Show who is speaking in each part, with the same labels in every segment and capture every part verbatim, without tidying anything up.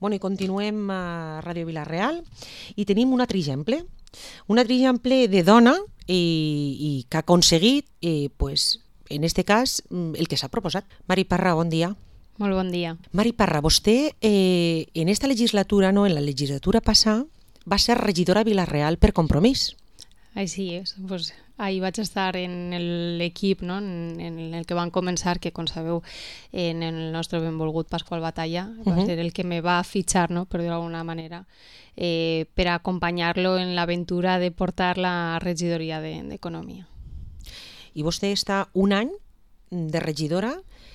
Speaker 1: Bueno, i continuem a Ràdio Vila-real i tenim un altre exemple, un altre exemple de dona i, i que ha aconseguit, eh, pues, en este cas, el que s'ha proposat. Mari Parra, bon dia.
Speaker 2: Molt bon dia.
Speaker 1: Mari Parra, vostè eh, en esta legislatura, no, en la legislatura passada, va ser regidora a Vila-real per Compromís.
Speaker 2: Així és. Pues, ahir vaig estar en l'equip, no? en, en el que van començar, que com sabeu, en el nostre benvolgut Pasqual Batalla, uh-huh. va ser el que me va fitxar, no? per dir-ho d'alguna manera, eh, per acompanyar-lo en l'aventura de portar la regidoria d'Economia.
Speaker 1: I vostè està un any de regidora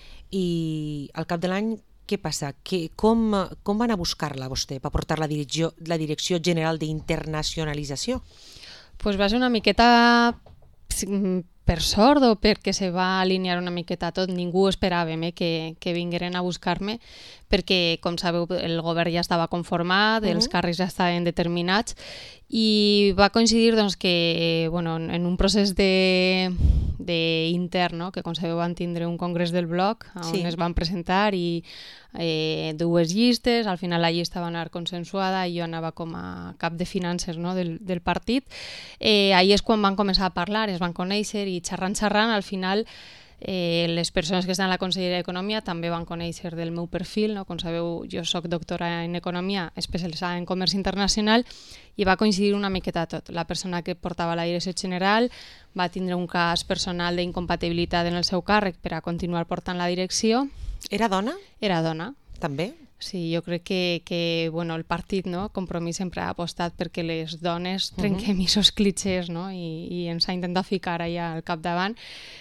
Speaker 1: i al cap de l'any què passa? Que, com, com van a buscar-la vostè per portar la direcció, la Direcció General d'Internacionalització?
Speaker 2: Pues va ser una miqueta per sort o perquè se va alinear una miqueta tot. Ningú esperàvem eh, que, que vingueren a buscar-me perquè, com sabeu, el govern ja estava conformat, uh-huh. els càrrecs ja estaven determinats i va coincidir doncs, que bueno, en un procés de, de intern, no? que com sabeu van tindre un congrés del bloc on sí. es van presentar i eh, dues llistes, al final la llista va anar consensuada i jo anava com a cap de finances no? del, del partit. Eh, ahir és quan van començar a parlar, es van conèixer i xerrant, xerrant, al final eh, les persones que estan a la Conselleria d'Economia també van conèixer del meu perfil, no? Com sabeu, jo soc doctora en Economia, especialitzada en Comerç Internacional i va coincidir una miqueta tot. La persona que portava la direcció general va tindre un cas personal d'incompatibilitat en el seu càrrec per a continuar portant la direcció.
Speaker 1: Era dona?
Speaker 2: Era dona.
Speaker 1: També?
Speaker 2: Sí, jo crec que, que bueno, el partit, no? Compromís, sempre ha apostat perquè les dones trenquem uh-huh. aquests clitxers no? I, i ens ha intentat ficar allà al capdavant.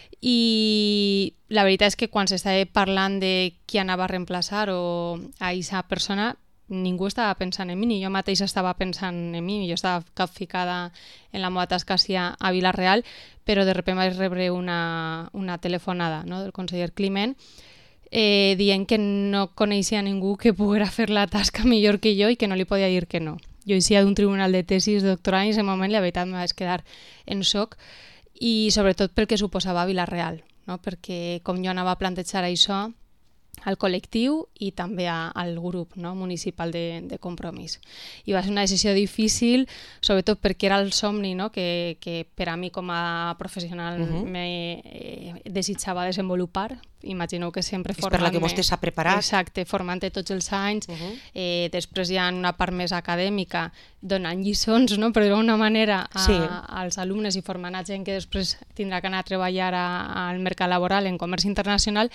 Speaker 2: I la veritat és que quan s'estava parlant de qui anava a reemplaçar o a aquesta persona, ningú estava pensant en mi, ni jo mateixa estava pensant en mi, jo estava capficada en la meva tasca a Vila-real, però de sobte vaig rebre una, una telefonada no? del conseller Climent eh, dient que no coneixia ningú que poguera fer la tasca millor que jo i que no li podia dir que no. Jo hi d'un tribunal de tesis doctoral i en aquest moment la veritat me vaig quedar en xoc i sobretot pel que suposava Vila-real, no? Perquè com jo anava a plantejar això al col·lectiu i també a, al grup no? municipal de, de Compromís. I va ser una decisió difícil, sobretot perquè era el somni no? que, que per a mi com a professional uh-huh. me eh, desitjava desenvolupar. Imagineu que sempre formant-me...
Speaker 1: És per la que vostè s'ha preparat.
Speaker 2: Exacte, formant-te tots els anys. Uh-huh. eh, després hi ha una part més acadèmica, donant lliçons, no? per dir-ho d'una manera, a, sí. als alumnes i formant a gent que després tindrà que anar a treballar a, al mercat laboral en comerç internacional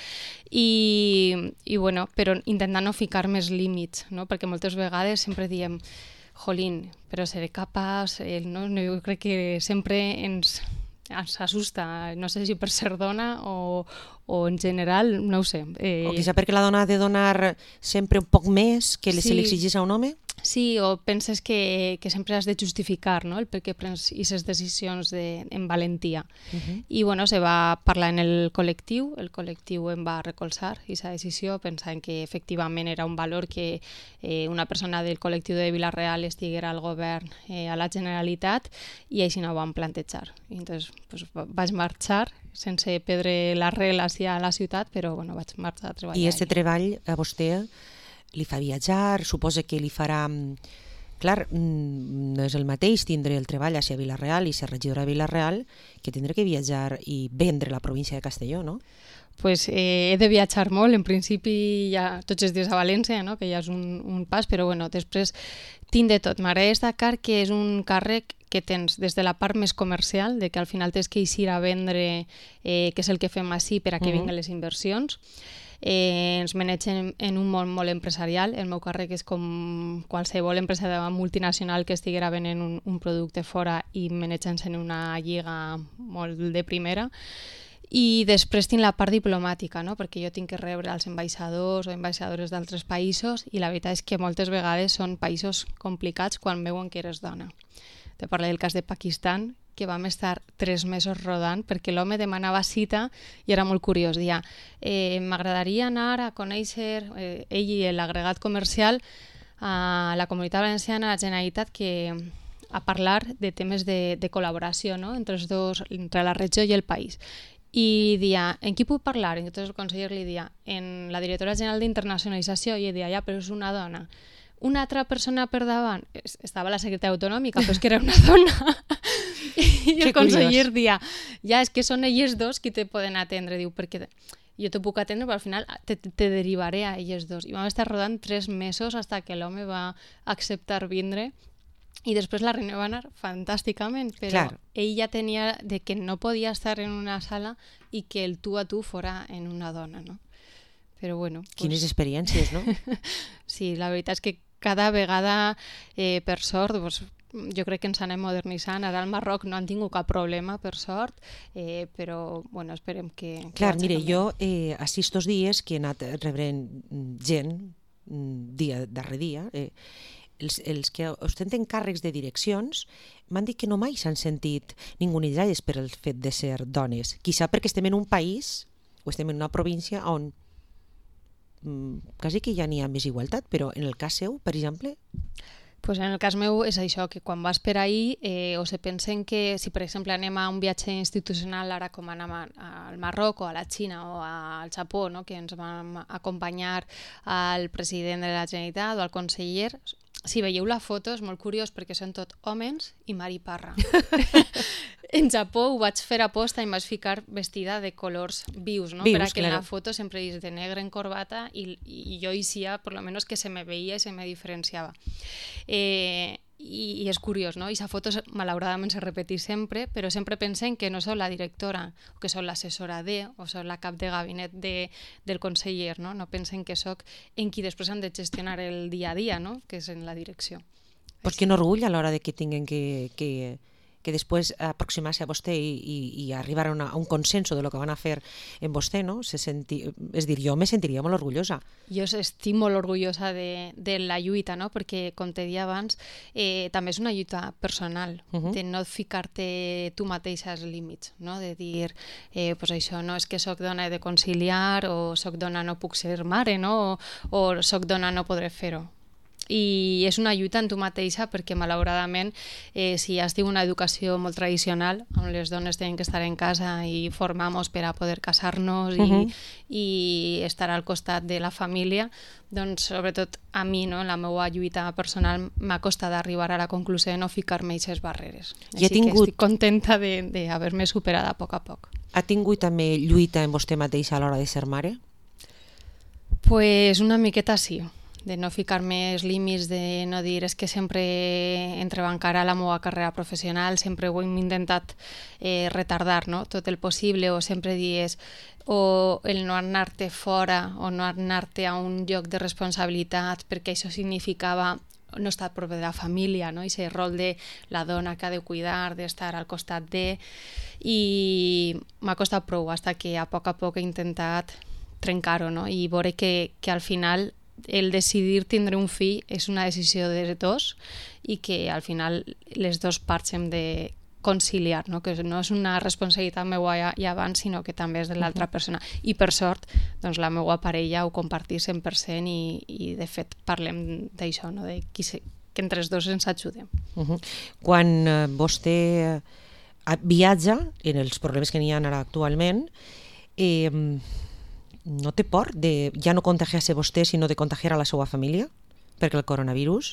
Speaker 2: i, i bueno, però intentant no ficar més límits, no? perquè moltes vegades sempre diem jolín, però seré capaç, eh, no? jo crec que sempre ens... ens assusta, no sé si per ser dona o, o en general, no ho sé. Eh...
Speaker 1: O quizá perquè la dona ha de donar sempre un poc més que sí. se li exigís a un home?
Speaker 2: Sí, o penses que, que sempre has de justificar no? el per què prens aquestes decisions de, en valentia. Uh-huh. I bueno, se va parlar en el col·lectiu, el col·lectiu em va recolzar aquesta decisió, pensant que efectivament era un valor que eh, una persona del col·lectiu de Vila-real estiguera al govern eh, a la Generalitat i així no ho vam plantejar. I entonces pues, vaig marxar sense perdre l'arrel hacia la ciutat, però bueno, vaig marxar a treballar.
Speaker 1: I aquest treball a vostè li fa viatjar, suposa que li farà... Clar, no és el mateix tindre el treball hacia Vila-real i ser regidora de Vila-real que tindre que viatjar i vendre la província de Castelló, no?
Speaker 2: Pues eh, he de viatjar molt, en principi ja tots els dies a València, no? que ja és un, un pas, però bueno, després tinc de tot. M'agrada destacar que és un càrrec que tens des de la part més comercial, de que al final tens que eixir a vendre eh, què és el que fem així per a que uh-huh. vinguen les inversions. Eh, ens manegen en un món molt empresarial. El meu càrrec és com qualsevol empresa multinacional que estiguera venent un, un producte fora i manejant-se en una lliga molt de primera. I després tinc la part diplomàtica, no? perquè jo tinc que rebre els ambaixadors o ambaixadores d'altres països i la veritat és que moltes vegades són països complicats quan veuen que eres dona. Te parlo del cas de Pakistan, que vam estar tres mesos rodant perquè l'home demanava cita i era molt curiós. Dia, eh, m'agradaria anar a conèixer eh, ell i l'agregat comercial a la Comunitat Valenciana, a la Generalitat, que a parlar de temes de, de col·laboració no? entre els dos, entre la regió i el país. I dia, en qui puc parlar? I entonces el conseller li dia, en la directora general d'internacionalització, i ell dia, ja, però és una dona. una altra persona per davant, estava la secretària autonòmica, però és que era una dona, i el conseller dia, ja, és que són elles dos qui te poden atendre, diu, perquè jo te puc atendre, però al final te, te derivaré a elles dos. I vam estar rodant tres mesos fins que l'home va acceptar vindre. I després la reunió va anar fantàsticament, però Clar. ell ja tenia de que no podia estar en una sala i que el tu a tu fora en una dona, no? Però bueno...
Speaker 1: Quines pues... experiències, no?
Speaker 2: Sí, la veritat és que cada vegada, eh, per sort, pues, jo crec que ens anem modernitzant. Ara al Marroc no han tingut cap problema, per sort, eh, però bueno, esperem que...
Speaker 1: Clar, que mire, jo eh, així estos dies que he anat rebrent gent, dia darrere dia, eh, Els, els que ostenten càrrecs de direccions m'han dit que no mai s'han sentit ningunejades per el fet de ser dones. Quizà perquè estem en un país o estem en una província on mm, quasi que ja n'hi ha més igualtat, però en el cas seu, per exemple...
Speaker 2: Pues en el cas meu és això, que quan vas per ahir eh, o se pensen que si per exemple anem a un viatge institucional ara com anem al Marroc o a la Xina o al Japó, no? Que ens vam acompanyar al president de la Generalitat o al conseller, si veieu la foto és molt curiós perquè són tot homes i mar i parra. En Japó ho vaig fer a posta i em vaig ficar vestida de colors vius, ¿no?
Speaker 1: Vius,
Speaker 2: perquè
Speaker 1: claro.
Speaker 2: en la foto sempre és de negre en corbata i, i jo hicía, por lo menos, que se me veía i se me diferenciava. Eh, i, i és curiós, no? I esa foto malauradament se repeteix sempre, però sempre pensem que no soc la directora, o que soc l'assessora de, o soc la cap de gabinet de, del conseller, no? No pensen que soc en qui després han de gestionar el dia a dia, no? Que és en la direcció.
Speaker 1: Pues quin orgull a l'hora de que tinguin que... que... que després aproximar-se a vostè i, i, i arribar a, una, a un consenso de lo que van a fer en vostè, no? Se senti... És dir, jo me sentiria molt orgullosa.
Speaker 2: Jo estic molt orgullosa de, de la lluita, no? Perquè, com te deia abans, eh, també és una lluita personal, uh -huh. de no ficar-te tu mateixa als límits, no? De dir, eh, pues això, no és que soc dona he de conciliar, o soc dona no puc ser mare, no? O, o soc dona no podré fer-ho. I és una lluita en tu mateixa perquè malauradament eh, si has tingut una educació molt tradicional on les dones tenen que estar en casa i formamos per a poder casar-nos i, uh-huh. i estar al costat de la família, doncs sobretot a mi, no, en la meva lluita personal m'ha costat arribar a la conclusió de no ficar-me aquestes barreres.
Speaker 1: I
Speaker 2: Així
Speaker 1: tingut...
Speaker 2: que estic contenta d'haver-me superat a poc a poc.
Speaker 1: Ha tingut també lluita en vostè mateixa a l'hora de ser mare?
Speaker 2: Pues una miqueta sí. De no ficar-me els límits, de no dir és que sempre entrebancarà la meva carrera professional, sempre ho hem intentat eh, retardar, no? Tot el possible, o sempre dies o el no anar-te fora o no anar-te a un lloc de responsabilitat perquè això significava no estar prop de la família, no? I aquest rol de la dona que ha de cuidar, d'estar al costat de... I m'ha costat prou, fins que a poc a poc he intentat trencar-ho, no? I veure que, que al final el decidir tindre un fill és una decisió de dos i que al final les dues parts hem de conciliar, no? Que no és una responsabilitat meva ja, ja abans, sinó que també és de l'altra uh-huh. persona. I per sort, doncs la meva parella ho compartís cent per cent i, i de fet parlem d'això, no? De qui se, que entre els dos ens ajudem.
Speaker 1: Uh-huh. Quan eh, vostè eh, viatja, en els problemes que n'hi ha ara actualment, eh, no té por de ja no contagiar-se vostè, sinó de contagiar a la seva família? Perquè el coronavirus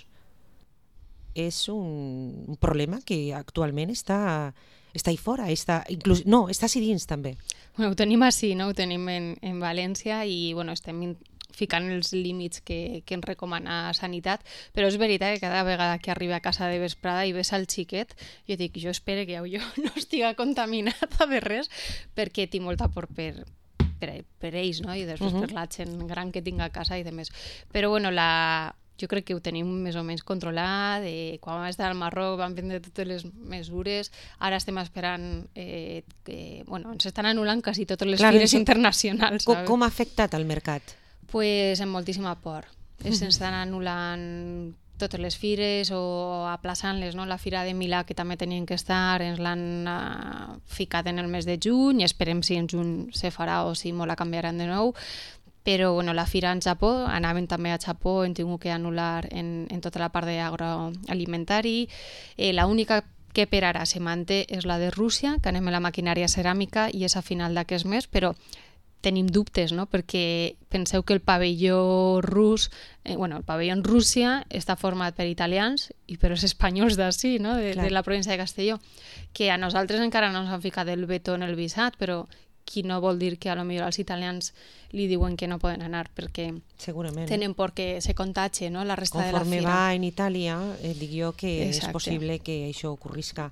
Speaker 1: és un, un problema que actualment està, està ahí fora, està, inclús, no, està així dins també.
Speaker 2: Bueno, ho tenim així, no? Ho tenim en, en València i bueno, estem ficant els límits que, que ens recomana Sanitat, però és veritat que cada vegada que arriba a casa de vesprada i ves al xiquet, jo dic, jo espero que jo no estiga contaminada de res perquè tinc molta por per Per, per ells, no? I després uh-huh. per la gent gran que tinc a casa i demés. Però bueno, la... jo crec que ho tenim més o menys controlat, eh, quan vam estar al Marroc vam prendre totes les mesures, ara estem esperant eh, que, bueno, ens estan anul·lant quasi totes les Clar, fires no... internacionals.
Speaker 1: Com, com ha afectat el mercat?
Speaker 2: Pues amb moltíssima por. Uh-huh. S'estan anul·lant totes les fires o aplaçant-les, no? La Fira de Milà, que també tenien que estar, ens l'han uh, ficat en el mes de juny i esperem si en juny se farà o si molt la canviaran de nou. Però bueno, la Fira en Japó, anaven també a Japó, hem tingut que anul·lar en, en tota la part d'agroalimentari. Eh, la única que per ara se manté és la de Rússia, que anem a la maquinària ceràmica i és a final d'aquest mes, però tenim dubtes, no? Perquè penseu que el pavelló rus, eh, bueno, el pavelló en Rússia està format per italians i per els espanyols d'ací, no? De, de la província de Castelló, que a nosaltres encara no ens han ficat el veto en el visat, però qui no vol dir que a lo millor als italians li diuen que no poden anar perquè
Speaker 1: segurament
Speaker 2: tenen por que se contagie, no? La resta
Speaker 1: conforme
Speaker 2: de la fira.
Speaker 1: va en Itàlia, eh, dic jo que
Speaker 2: Exacte.
Speaker 1: És possible que això ocorrisca.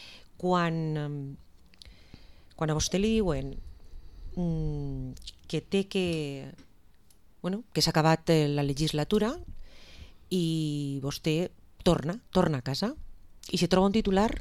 Speaker 1: Quan, quan a vostè li diuen mm, que té que... Bueno, que s'ha acabat la legislatura i vostè torna, torna a casa i si troba un titular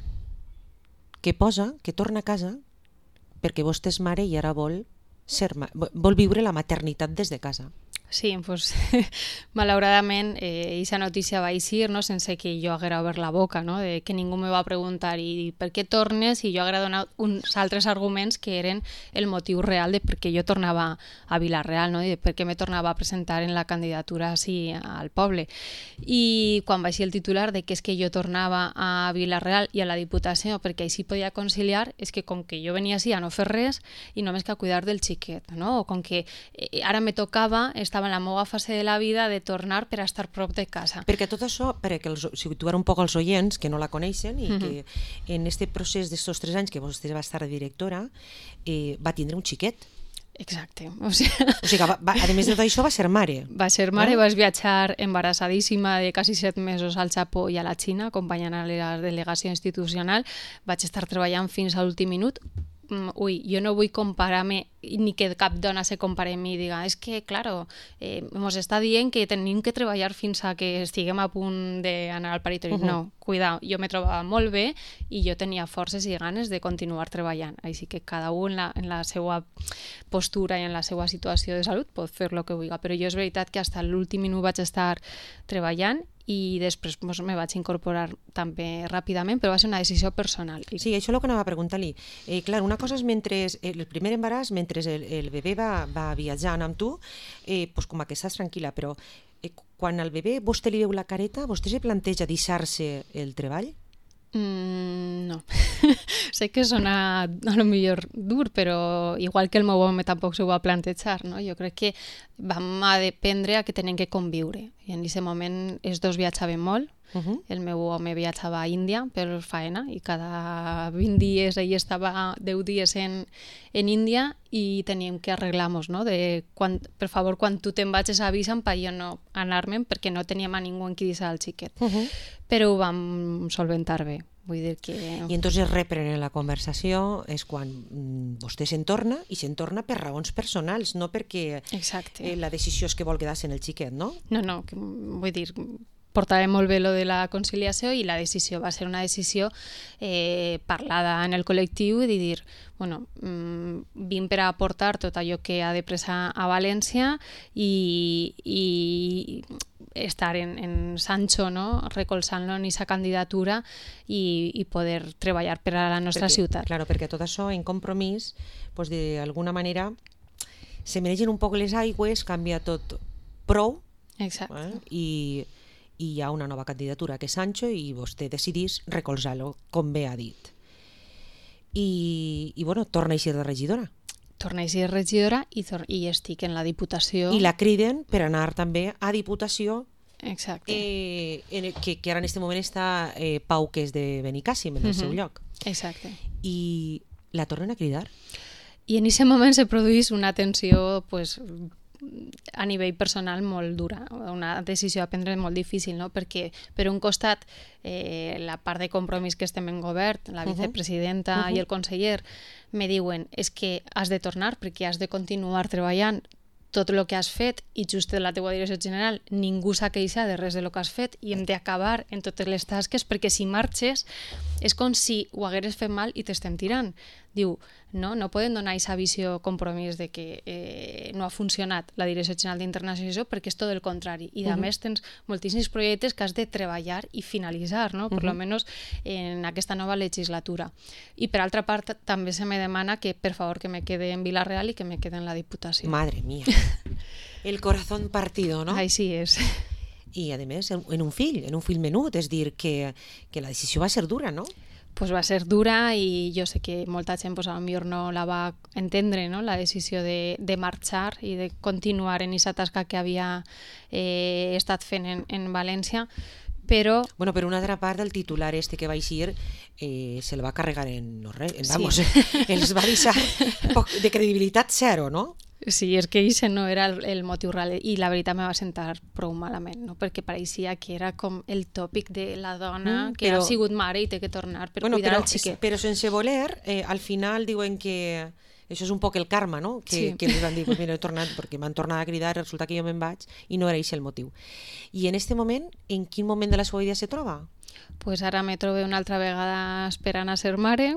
Speaker 1: que posa que torna a casa perquè vostè és mare i ara vol, ser, vol viure la maternitat des de casa.
Speaker 2: Sí, pues, malauradament, eh, aquesta notícia va eixir, no? Sense que jo haguera obert la boca, no? De que ningú me va preguntar i per què tornes, i jo haguera donat uns altres arguments que eren el motiu real de per què jo tornava a Vila-real, no? I de per què me tornava a presentar en la candidatura així al poble. I quan va ser el titular de que és que jo tornava a Vila-real i a la Diputació perquè així podia conciliar, és que com que jo venia així a no fer res i només que a cuidar del xiquet, no? O com que eh, ara me tocava estar en la meva fase de la vida de tornar per a estar prop de casa.
Speaker 1: Perquè tot això, perquè els, situar un poc els oients que no la coneixen i uh-huh. que en este procés d'estos tres anys que vostè va estar de directora eh, va tindre un xiquet.
Speaker 2: Exacte. O sigui,
Speaker 1: o sigui va, va, a més de tot això va ser mare.
Speaker 2: Va ser mare, eh? Vaig viatjar embarassadíssima de quasi set mesos al Japó i a la Xina, acompanyant a la delegació institucional. Vaig estar treballant fins a l'últim minut. Ui, jo no vull comparar-me, ni que cap dona se compare amb mi i diga, és que, claro, eh, mos està dient que tenim que treballar fins a que estiguem a punt d'anar al paritori. Uh-huh. No, cuidao, jo me trobava molt bé i jo tenia forces i ganes de continuar treballant. Així que cada un en la, en la seva postura i en la seva situació de salut pot fer el que vulgui. Però jo és veritat que fins a l'últim minut vaig estar treballant i després pues, me vaig incorporar també ràpidament, però va ser una decisió personal.
Speaker 1: Sí, això és el que anava a preguntar-li. Eh, clar, una cosa és mentre el primer embaràs, mentre el, el bebè va, va viatjant amb tu, eh, pues, com que estàs tranquil·la, però eh, quan al bebè vostè li veu la careta, vostè se planteja deixar-se el treball?
Speaker 2: Mm, no. Sé que sona a lo millor dur, però igual que el meu home tampoc s'ho va plantejar, no? Jo crec que vam a dependre a que tenen que conviure. I en aquest moment els dos viatjaven molt. Uh-huh. El meu home viatjava a Índia per faena i cada vint dies ell estava deu dies en, en Índia i teníem que arreglar-nos, no? De quan, per favor, quan tu te'n vagis avisa'm per jo no anar-me'n perquè no teníem a ningú en qui deixar el xiquet. Uh-huh. Però ho vam solventar bé. Vull dir que...
Speaker 1: I entonces reprenen la conversació és quan mm, vostè se'n torna i se'n torna per raons personals, no perquè eh, la decisió és que vol quedar-se en el xiquet, no?
Speaker 2: No, no, que, vull dir... portava molt bé lo de la conciliació i la decisió va ser una decisió eh, parlada en el col·lectiu i de dir, bueno, mmm, vim per a aportar tot allò que ha de presar a València i, i estar en, en Sancho, no? Recolzant-lo en aquesta candidatura i, i poder treballar per a la nostra
Speaker 1: perquè,
Speaker 2: ciutat.
Speaker 1: Claro, perquè tot això en compromís, pues, d'alguna manera, se mereixen un poc les aigües, canvia tot prou.
Speaker 2: Exacte.
Speaker 1: Eh? I i hi ha una nova candidatura que és Sancho i vostè decidís recolzar-lo, com bé ha dit. I, i bueno, torna a ser de regidora.
Speaker 2: Torna a ser regidora i, tor- i estic en la Diputació.
Speaker 1: I la criden per anar també a Diputació.
Speaker 2: Exacte.
Speaker 1: Eh, en el, que, que ara en aquest moment està eh, Pau, que és de Benicàssim, en el uh-huh. seu lloc.
Speaker 2: Exacte.
Speaker 1: I la tornen a cridar?
Speaker 2: I en aquest moment se produeix una tensió, pues, a nivell personal molt dura, una decisió a prendre molt difícil, no? Perquè per un costat eh, la part de compromís que estem en govern, la vicepresidenta uh-huh. Uh-huh. i el conseller me diuen és que has de tornar perquè has de continuar treballant tot el que has fet i just de la teua direcció general ningú s'ha queixat de res de lo que has fet i hem d'acabar en totes les tasques perquè si marxes és com si ho hagueres fet mal i t'estem tirant. Diu, no, no poden donar aquesta visió compromís de que eh, no ha funcionat la Direcció General d'Internacionalització perquè és tot el contrari. I a uh-huh. més tens moltíssims projectes que has de treballar i finalitzar, no? Per uh-huh. lo menos en aquesta nova legislatura. I per altra part també se me demana que per favor que me quede en Vila-real i que me quede en la Diputació.
Speaker 1: Madre mía. El corazón partido, no?
Speaker 2: Així és.
Speaker 1: I a més en un fill, en un fill menut, és dir que, que la decisió va ser dura, no?
Speaker 2: pues va ser dura i jo sé que molta gent pues, potser no la va entendre, no? La decisió de, de marxar i de continuar en aquesta tasca que havia eh, estat fent en, en València, però...
Speaker 1: Bueno, per una altra part, el titular este que va eixir eh, se'l va carregar en no res, vamos,
Speaker 2: Sí.
Speaker 1: els va deixar poc, de credibilitat zero, no?
Speaker 2: Sí, és que això no era el, el motiu real i la veritat me va sentar prou malament, no? Perquè pareixia que era com el tòpic de la dona
Speaker 1: Mm,
Speaker 2: que
Speaker 1: però-
Speaker 2: ha sigut mare i té que tornar per
Speaker 1: Bueno,
Speaker 2: cuidar
Speaker 1: però,
Speaker 2: el xiquet.
Speaker 1: però sense voler, eh, al final diuen que això és un poc el karma, no? Que,
Speaker 2: Sí.
Speaker 1: que els van dir, pues mira, he tornat, perquè m'han tornat a cridar, resulta que jo me'n vaig, i no era això el motiu. I en este moment, en quin moment de la seva vida se troba?
Speaker 2: Pues ara me trobo una altra vegada esperant a ser mare,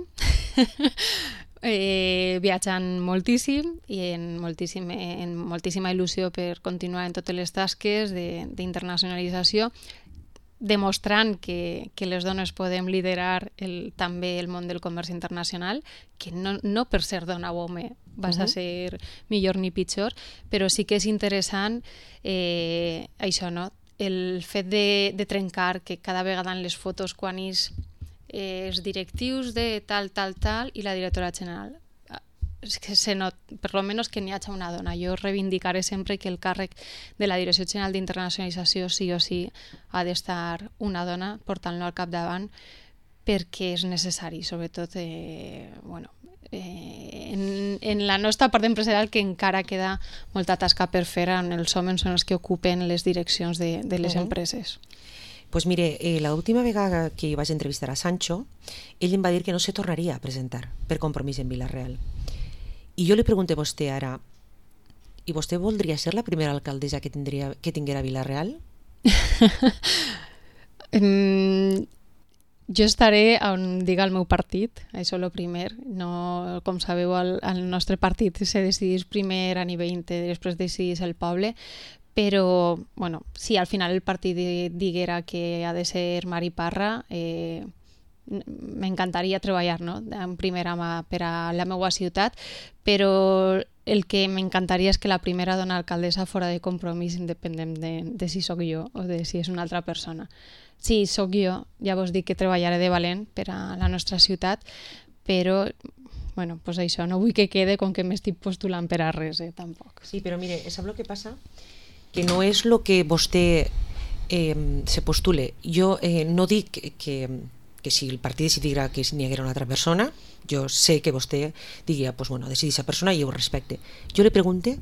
Speaker 2: eh, viatjant moltíssim i en, moltíssim, en moltíssima il·lusió per continuar en totes les tasques de- d'internacionalització, demostrant que, que les dones podem liderar el, també el món del comerç internacional, que no, no per ser dona o home vas a
Speaker 1: Mhm.
Speaker 2: ser millor ni pitjor, però sí que és interessant eh, això, no? El fet de, de trencar que cada vegada en les fotos quan és eh, els directius de tal, tal, tal i la directora general. Ah, és que se not, per lo menos que n'hi hagi una dona. Jo reivindicaré sempre que el càrrec de la Direcció General d'Internacionalització sí o sí ha d'estar una dona portant-lo al capdavant perquè és necessari, sobretot eh, bueno, eh, en, en la nostra part empresarial, que encara queda molta tasca per fer, on els homes són els que ocupen les direccions de, de les
Speaker 1: Mhm.
Speaker 2: empreses.
Speaker 1: Pues mire, eh, la última vegada que jo vaig entrevistar a Sancho, ell em va dir que no se tornaria a presentar per compromís en Vila-real. I jo li pregunté a vostè ara, i vostè voldria ser la primera alcaldessa que, tindria, que tinguera Vila-real?
Speaker 2: Mm, jo estaré on diga el meu partit, això és el primer. No, com sabeu, el, el nostre partit se decidís primer a nivell íntegre, després decidís el poble, però bueno, si al final el partit di- diguera que ha de ser Mari Parra, eh, m'encantaria treballar, no? En primera mà per a la meva ciutat, però el que m'encantaria és que la primera dona alcaldessa fora de Compromís, independent de, de si sóc jo o de si és una altra persona. Si sóc jo, ja vos dic que treballaré de valent per a la nostra ciutat, però bueno, pues això, no vull que quede com que m'estic postulant per a res, eh, tampoc.
Speaker 1: Sí, però mire, sap el que passa? Que no és el que vostè eh, se postule. Jo eh, no dic que, que, que si el partit decidirà que n'hi haguera una altra persona, jo sé que vostè digui, pues bueno, decidir esa persona i jo ho respecte. Jo li pregunte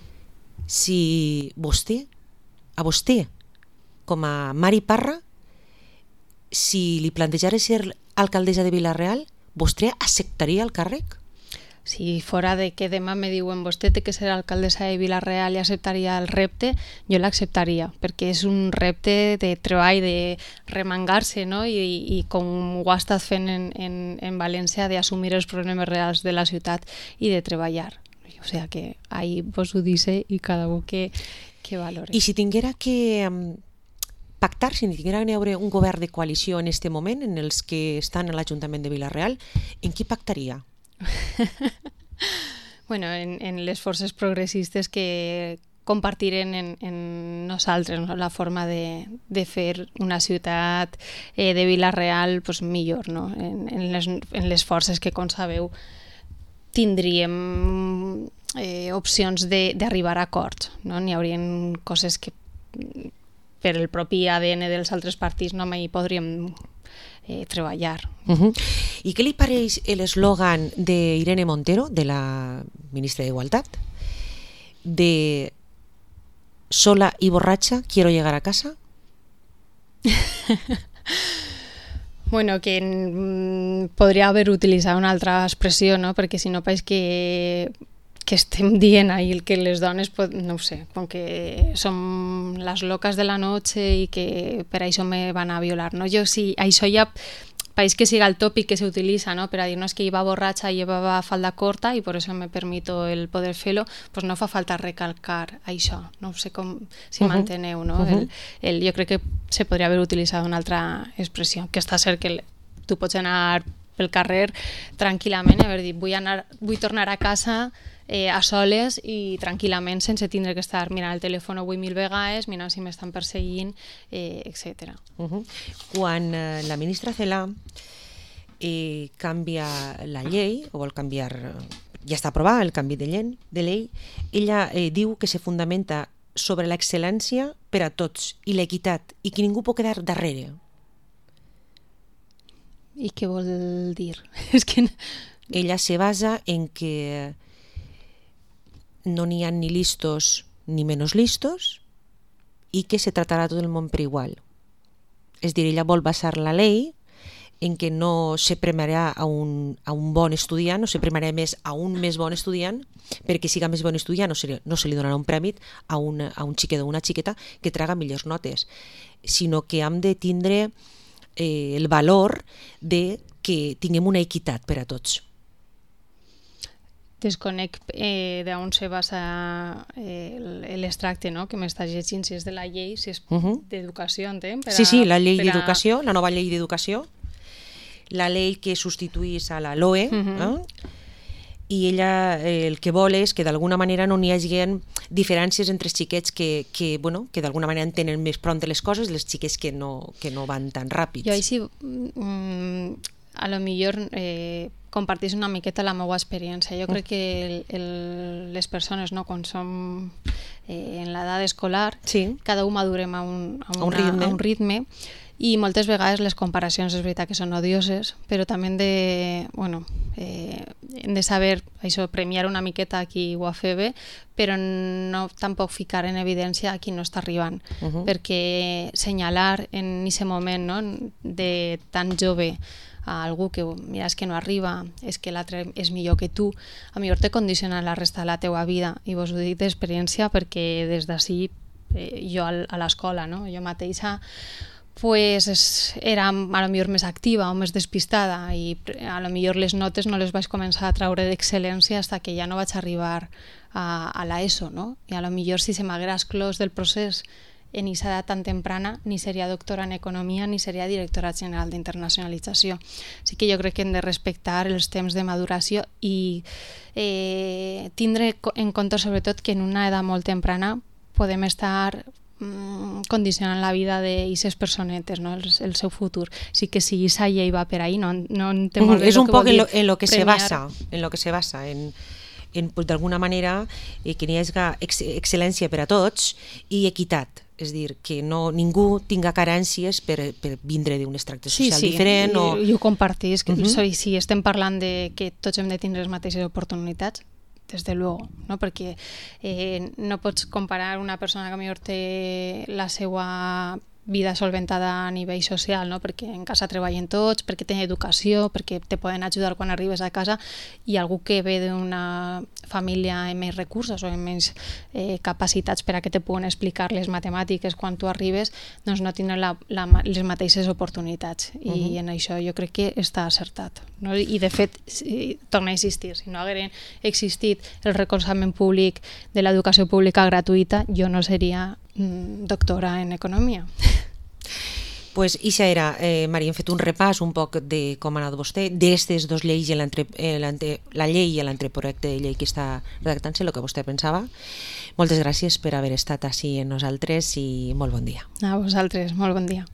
Speaker 1: si vostè, a vostè, com a Mari Parra, si li plantejara ser alcaldessa de Vila-real, vostè acceptaria el càrrec?
Speaker 2: Si fora de que demà me diuen vostè té que ser alcaldessa de Vila-real i acceptaria el repte, jo l'acceptaria, perquè és un repte de treball, de remangar-se, no? I, i com ho ha estat fent en, en, en València, d'assumir els problemes reals de la ciutat i de treballar. O sigui que ahí vos ho dice i cada un que, que valore.
Speaker 1: I si tinguera que um, pactar, si tinguera que haver un govern de coalició en este moment, en els que estan a l'Ajuntament de Vila-real, en qui pactaria?
Speaker 2: Bueno, en, en les forces progressistes que compartiren en, en nosaltres, no? La forma de, de fer una ciutat eh, de Vila-real pues, millor, no? En, en, les, en les forces que, com sabeu, tindríem eh, opcions d'arribar a acords, no? N'hi haurien coses que per el propi A D N dels altres partits no mai podríem eh, treballar.
Speaker 1: Uh -huh. I què li pareix l'eslògan d'Irene Montero, de la ministra d'Igualtat, de sola y borracha quiero llegar a casa?
Speaker 2: Bueno, que mm, podria haver utilitzat una altra expressió, no? Perquè si no pareix que, que estem dient ahir que les dones, pot, no ho sé, com que som les loques de la noche i que per això me van a violar, no? Jo sí, això ja pareix que siga el tòpic que se utilitza, no? Per a dir-nos que iba borratxa i llevava falda corta i per això me permito el poder fer-lo, pues no fa falta recalcar això, no sé com, si
Speaker 1: Uh-huh.
Speaker 2: m'enteneu, no?
Speaker 1: Uh-huh.
Speaker 2: el, el, jo crec que se podria haver utilitzat una altra expressió, que està cert que tu pots anar pel carrer tranquil·lament i haver dit vull, anar, vull tornar a casa eh, a soles i tranquil·lament sense tindre que estar mirant el telèfon avui mil vegades, mirant si m'estan perseguint, eh, etcètera.
Speaker 1: Uh -huh. Quan eh, la ministra Celaá eh, canvia la llei, o vol canviar, ja està aprovat el canvi de llei, de llei. Ella eh, diu que se fundamenta sobre l'excel·lència per a tots i l'equitat, i que ningú pot quedar darrere.
Speaker 2: I què vol dir? És que...
Speaker 1: Ella se basa en que no n'hi ha ni listos ni menos listos i que se tratarà tot el món per igual. És dir, ella vol basar la llei en que no se premiarà a un, a un bon estudiant, no se premiarà més a un més bon estudiant, perquè siga més bon estudiant no se, no se li donarà un prèmit a, una, a un xiquet o una xiqueta que traga millors notes, sinó que hem de tindre eh, el valor de que tinguem una equitat per a tots.
Speaker 2: Desconec eh, d'on se basa eh, l'extracte, no?, que m'estàs llegint, si és de la llei, si és uh -huh. d'educació, entenc? Per a,
Speaker 1: sí, sí, la llei
Speaker 2: a...
Speaker 1: d'educació, la nova llei d'educació, la llei que substituís a la L O E, uh -huh. eh? I ella eh, el que vol és que d'alguna manera no n'hi hagi diferències entre els xiquets que, que, bueno, que d'alguna manera entenen més pront les coses i els xiquets que no, que no van tan ràpids.
Speaker 2: Jo així, mm, a lo millor eh, compartís una miqueta la meva experiència. Jo crec que el, el, les persones, no, quan som eh, en l'edat escolar,
Speaker 1: sí.
Speaker 2: cada un madurem a un, a una,
Speaker 1: a un ritme,
Speaker 2: a un ritme i moltes vegades les comparacions és veritat que són odioses, però també hem de, bueno, eh, hem de saber això, premiar una miqueta a qui ho ha fet bé, però no tampoc ficar en evidència a qui no està arribant, uh -huh. perquè senyalar en aquest moment, no, de tan jove a algú que mira, és que no arriba, és que l'altre és millor que tu, a millor te condiciona la resta de la teua vida, i vos ho dic d'experiència perquè des d'ací eh, jo a l'escola, no? Jo mateixa pues es, era a lo millor més activa o més despistada i a lo millor les notes no les vaig començar a traure d'excel·lència fins que ja no vaig arribar a, a l'ESO, no? I a lo millor si se m'haguera exclòs del procés en aquesta edat tan temprana, ni seria doctora en Economia ni seria directora general d'internacionalització. Així que jo crec que hem de respectar els temps de maduració i eh, tindre en compte sobretot que en una edat molt temprana podem estar condicionant la vida d'aquestes personetes, no? el, el seu futur. Sí que si esa llei va per ahí, no, no entenc molt bé
Speaker 1: és un
Speaker 2: que
Speaker 1: poc en lo,
Speaker 2: dir
Speaker 1: en lo que
Speaker 2: premiar.
Speaker 1: se basa, en lo que se basa, en, en pues, d'alguna manera eh, que n'hi hagi ex excel·lència per a tots i equitat. És dir, que no, ningú tinga carències per, per vindre d'un extracte social
Speaker 2: sí, sí,
Speaker 1: diferent. O...
Speaker 2: I, i ho compartís. Que,
Speaker 1: uh -huh.
Speaker 2: Si estem parlant de que tots hem de tindre les mateixes oportunitats, des de luego, no? Perquè eh, no pots comparar una persona que millor té la seva vida solventada a nivell social, no? Perquè en casa treballen tots, perquè tenen educació, perquè te poden ajudar quan arribes a casa, i algú que ve d'una família amb més recursos o amb més eh, capacitats per a que te puguen explicar les matemàtiques quan tu arribes, doncs no tenen la, la, les mateixes oportunitats. I uh-huh. en això jo crec que està acertat. No? I de fet, si, torna a insistir, si no hagueren existit el recolzament públic de l'educació pública gratuïta, jo no seria mm, doctora en Economia.
Speaker 1: Pues ixa era, eh, Maria, hem fet un repàs un poc de com ha anat vostè, d'estes dos lleis, i la llei i l'anteprojecte de llei que està redactant-se, el que vostè pensava. Moltes gràcies per haver estat així amb nosaltres i molt bon dia.
Speaker 2: A vosaltres, molt bon dia.